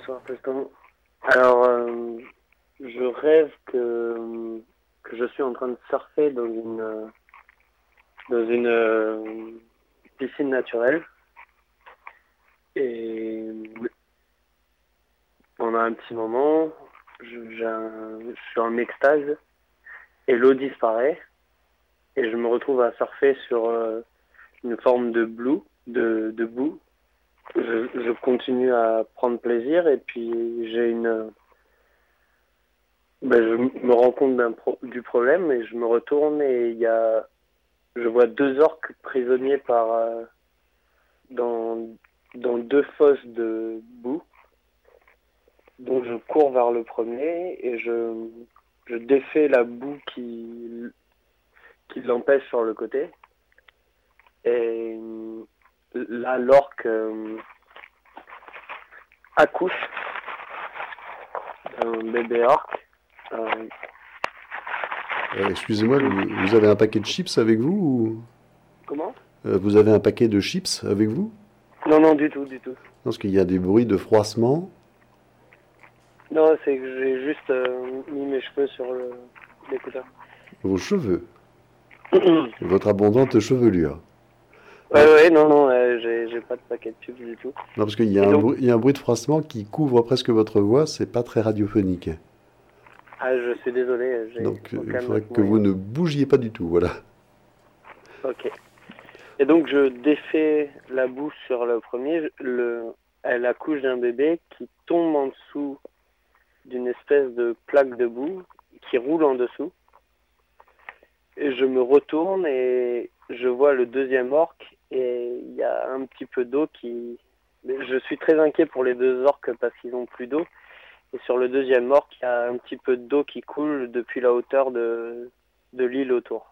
Bonsoir, Tristan. Alors, je rêve que je suis en train de surfer dans une piscine naturelle. Et pendant un petit moment, je suis en extase et l'eau disparaît. Et je me retrouve à surfer sur une forme de boue. Je continue à prendre plaisir et puis je me rends compte du problème et je me retourne et je vois deux orques prisonniers dans, dans deux fosses de boue. Donc je cours vers le premier et je défais la boue qui l'empêche sur le côté. Et là, l'orque accouche d'un bébé orque. Euh, Excusez-moi, vous avez un paquet de chips avec vous ou... Comment? Vous avez un paquet de chips avec vous? Non, non, du tout, du tout. Parce qu'il y a des bruits de froissement. Non, c'est que j'ai juste mis mes cheveux sur l'écouteur. Vos cheveux, Ouais, votre abondante chevelure. Non, ouais, non, non, j'ai pas de paquet de tubes du tout. non, parce qu'il y a Et donc, il y a un bruit de froissement qui couvre presque votre voix, c'est pas très radiophonique. je suis désolé, j'ai Donc il aucun faudrait autre que vous moyen. ne bougiez pas du tout, voilà. Ok. Et donc, je défais la bouche sur le premier. Elle accouche d'un bébé qui tombe en dessous d'une espèce de plaque de boue qui roule en dessous. Et je me retourne et je vois le deuxième orque et il y a un petit peu d'eau qui... Je suis très inquiet pour les deux orques parce qu'ils n'ont plus d'eau. Et sur le deuxième orque, il y a un petit peu d'eau qui coule depuis la hauteur de l'île autour.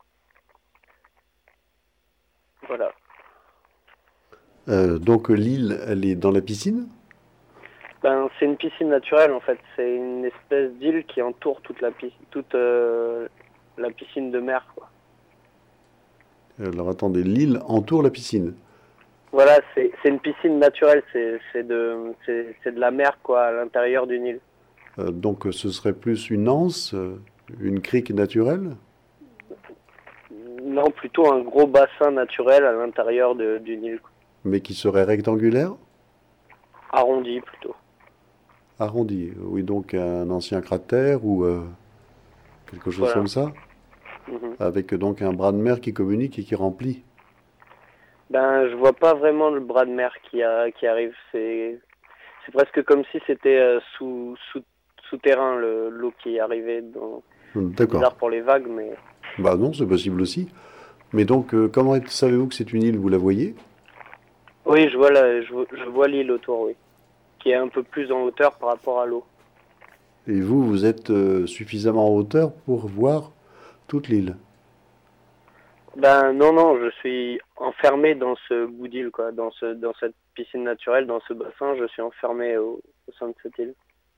Voilà. Donc l'île, elle est dans la piscine. C'est une piscine naturelle en fait. C'est une espèce d'île qui entoure toute la piscine de mer, quoi. Alors attendez, l'île entoure la piscine. Voilà, c'est une piscine naturelle. C'est de la mer quoi à l'intérieur d'une île. Donc ce serait plus une anse, une crique naturelle, Non, plutôt un gros bassin naturel à l'intérieur d'une île, quoi. mais qui serait rectangulaire, Arrondi plutôt. arrondie. Oui, donc un ancien cratère ou quelque chose comme Voilà. ça, Mhm. avec donc un bras de mer qui communique et qui remplit. Je vois pas vraiment le bras de mer qui arrive. C'est presque comme si c'était souterrain l'eau qui arrivait. C'est D'accord. bizarre pour les vagues, mais Bah non, c'est possible aussi. Mais donc, comment savez-vous que c'est une île? Vous la voyez? oui, je vois l'île autour, oui, qui est un peu plus en hauteur par rapport à l'eau. Et vous, vous êtes suffisamment en hauteur pour voir toute l'île. Non, non, je suis enfermé dans ce bout d'île, quoi, dans cette piscine naturelle, dans ce bassin, je suis enfermé au sein de cette île.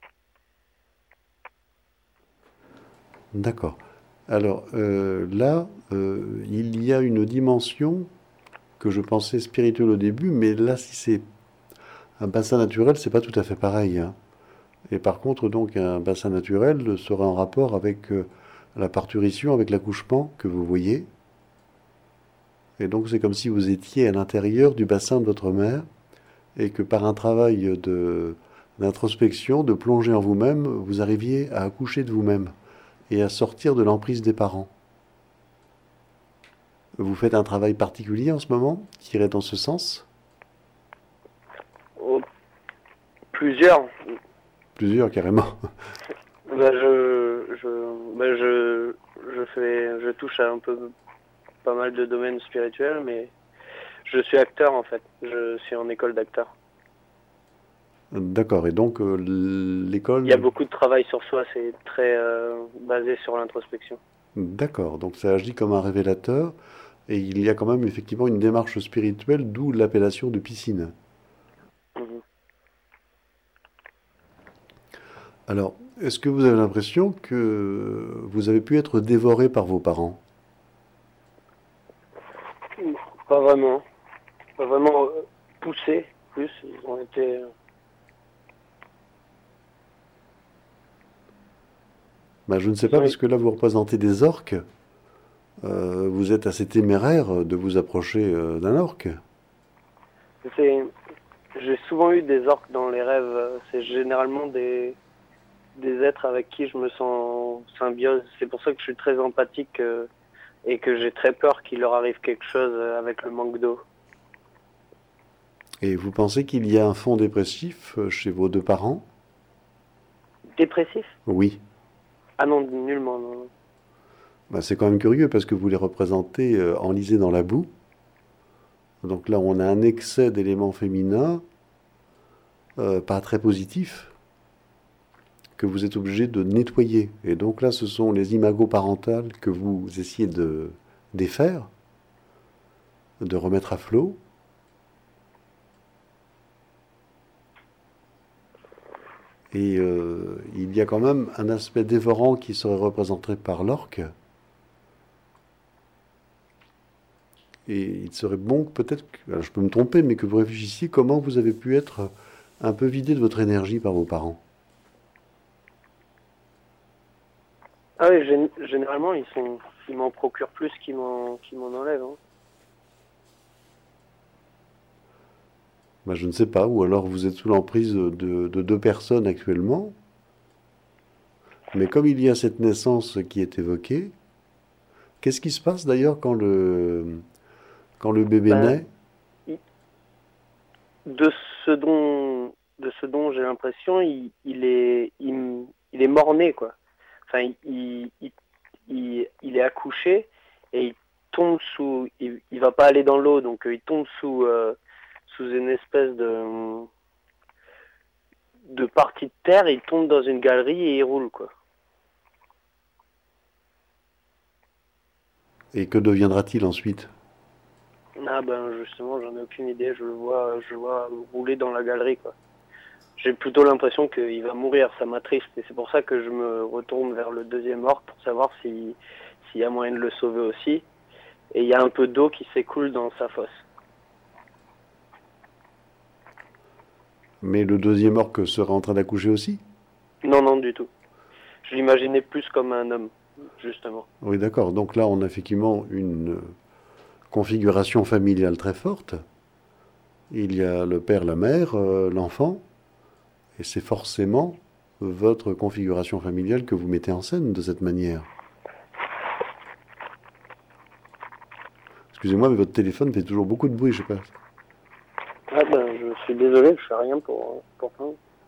D'accord. Alors là, il y a une dimension que je pensais spirituelle au début, mais là, si c'est un bassin naturel, c'est pas tout à fait pareil, hein. Et par contre, donc, un bassin naturel serait en rapport avec la parturition, avec l'accouchement que vous voyez. Et donc, c'est comme si vous étiez à l'intérieur du bassin de votre mère et que par un travail d'introspection, de plonger en vous-même, vous arriviez à accoucher de vous-même et à sortir de l'emprise des parents. Vous faites un travail particulier en ce moment qui irait dans ce sens? Oh, plusieurs. Plusieurs carrément. Bah, je touche à un peu pas mal de domaines spirituels, mais je suis acteur en fait. Je suis en école d'acteur. D'accord. Et donc Il y a l'école, beaucoup de travail sur soi, c'est très basé sur l'introspection. d'accord. Donc ça agit comme un révélateur et il y a quand même effectivement une démarche spirituelle, d'où l'appellation de piscine. Mhm. Alors, est-ce que vous avez l'impression que vous avez pu être dévoré par vos parents? Pas vraiment, pas vraiment poussé. Plus, ils ont été Ben, je ne sais pas, Oui. parce que là, vous représentez des orques. Vous êtes assez téméraire de vous approcher d'un orque. C'est, j'ai souvent eu des orques dans les rêves. C'est généralement des êtres avec qui je me sens en symbiose. C'est pour ça que je suis très empathique et que j'ai très peur qu'il leur arrive quelque chose avec le manque d'eau. Et vous pensez qu'il y a un fond dépressif chez vos deux parents? Dépressif? Oui. Ah non, nullement. Non. Ben, c'est quand même curieux parce que vous les représentez enlisés dans la boue. Donc là, on a un excès d'éléments féminins pas très positifs que vous êtes obligé de nettoyer. Et donc là, ce sont les imagos parentales que vous essayez de défaire, de remettre à flot. Et il y a quand même un aspect dévorant qui serait représenté par l'orque. Et il serait bon que peut-être, alors je peux me tromper, mais que vous réfléchissiez comment vous avez pu être un peu vidé de votre énergie par vos parents. Ah oui, généralement, ils m'en procurent plus qu'ils m'en enlèvent. Hein. Ben, je ne sais pas, ou alors vous êtes sous l'emprise de deux personnes actuellement. Mais comme il y a cette naissance qui est évoquée, qu'est-ce qui se passe d'ailleurs quand le bébé Ben, naît? il- de de ce dont j'ai l'impression, il est mort-né, quoi. Enfin, il est accouché et il tombe il va pas aller dans l'eau, donc il tombe sous une espèce de partie de terre, il tombe dans une galerie et il roule, quoi. Et que deviendra-t-il ensuite? Ah ben justement, j'en ai aucune idée. Je le vois rouler dans la galerie, quoi. J'ai plutôt l'impression qu'il va mourir. Ça m'attriste et c'est pour ça que je me retourne vers le deuxième orque pour savoir s'il y a moyen de le sauver aussi. Et il y a un peu d'eau qui s'écoule dans sa fosse. Mais le deuxième orque sera en train d'accoucher aussi? Non, non, du tout. Je l'imaginais plus comme un homme, justement. Oui, d'accord. Donc là, on a effectivement une configuration familiale très forte. Il y a le père, la mère, l'enfant, et c'est forcément votre configuration familiale que vous mettez en scène de cette manière. Excusez-moi, mais votre téléphone fait toujours beaucoup de bruit, je sais pas. Ah ben, je suis désolé, je fais rien pour ça.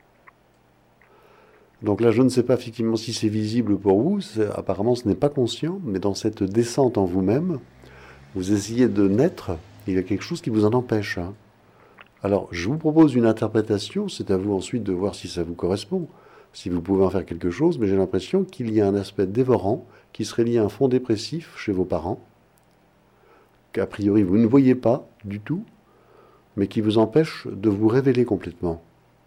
Donc là, je ne sais pas effectivement si c'est visible pour vous. Apparemment, ce n'est pas conscient, mais dans cette descente en vous-même, vous essayez de naître. Il y a quelque chose qui vous en empêche. Hein. Alors, je vous propose une interprétation. C'est à vous ensuite de voir si ça vous correspond, si vous pouvez en faire quelque chose. Mais j'ai l'impression qu'il y a un aspect dévorant qui serait lié à un fond dépressif chez vos parents, qu'a priori vous ne voyez pas du tout, mais qui vous empêche de vous révéler complètement.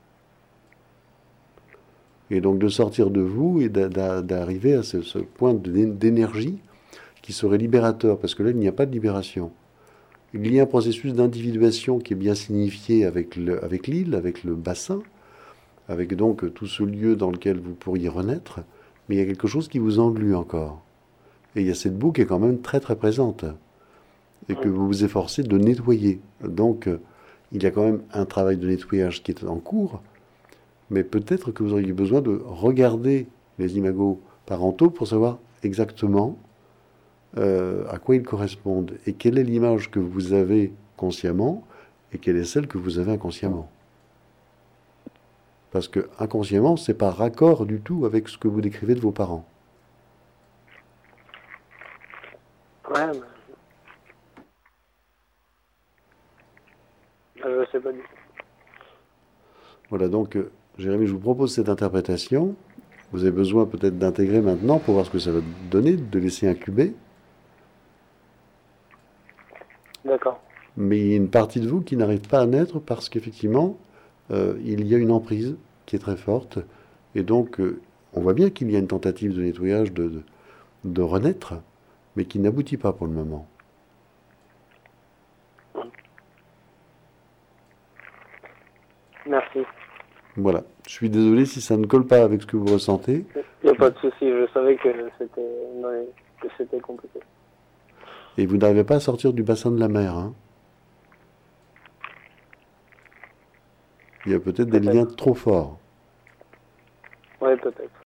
Et donc de sortir de vous et d'arriver à ce point d'énergie qui serait libérateur, parce que là, il n'y a pas de libération. Il y a un processus d'individuation qui est bien signifié avec l'île, avec le bassin, avec donc tout ce lieu dans lequel vous pourriez renaître, mais il y a quelque chose qui vous englue encore. Et il y a cette boue qui est quand même très très présente, et que vous vous efforcez de nettoyer. Donc il y a quand même un travail de nettoyage qui est en cours, mais peut-être que vous auriez besoin de regarder les imagos parentaux pour savoir exactement à quoi ils correspondent et quelle est l'image que vous avez consciemment et quelle est celle que vous avez inconsciemment. Parce que inconsciemment, c'est pas raccord du tout avec ce que vous décrivez de vos parents. Ouais, mais je sais pas du tout. Voilà, donc Jérémy, je vous propose cette interprétation. Vous avez besoin peut-être d'intégrer maintenant pour voir ce que ça va donner, de laisser incuber. D'accord. Mais il y a une partie de vous qui n'arrive pas à naître parce qu'effectivement, il y a une emprise qui est très forte. Et donc, on voit bien qu'il y a une tentative de nettoyage, de renaître, mais qui n'aboutit pas pour le moment. Merci. Voilà. Je suis désolé si ça ne colle pas avec ce que vous ressentez. Il pas de souci. Je savais que c'était compliqué. Et vous n'arrivez pas à sortir du bassin de la mer, hein. Il y a peut-être des liens trop forts. Ouais, peut-être.